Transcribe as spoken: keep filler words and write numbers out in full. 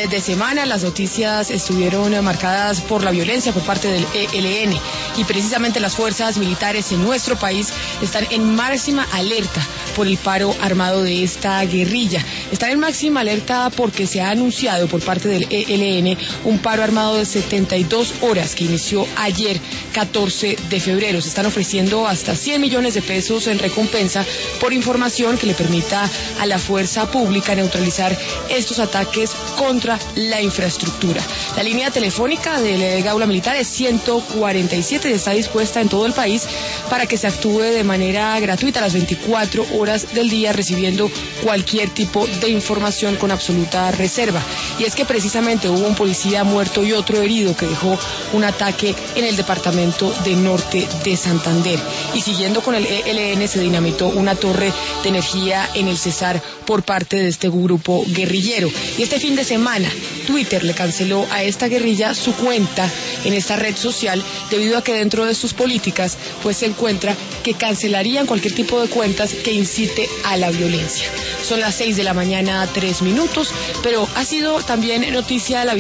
de semana las noticias estuvieron marcadas por la violencia por parte del E L N y precisamente las fuerzas militares en nuestro país están en máxima alerta por el paro armado de esta guerrilla. Están en máxima alerta porque se ha anunciado por parte del E L N un paro armado de setenta y dos horas que inició ayer catorce de febrero. Se están ofreciendo hasta cien millones de pesos en recompensa por información que le permita a la fuerza pública neutralizar estos ataques contra la infraestructura. La línea telefónica del Gaula Militar es ciento cuarenta y siete y está dispuesta en todo el país para que se actúe de manera gratuita a las veinticuatro horas del día, recibiendo cualquier tipo de información con absoluta reserva. Y es que precisamente hubo un policía muerto y otro herido que dejó un ataque en el departamento de Norte de Santander. Y siguiendo con el E L N, se dinamitó una torre de energía en el Cesar por parte de este grupo guerrillero. Y este fin de semana, Twitter le canceló a esta guerrilla su cuenta en esta red social debido a que dentro de sus políticas pues se encuentra que cancelarían cualquier tipo de cuentas que incite a la violencia. Son las seis de la mañana, tres minutos, pero ha sido también noticia la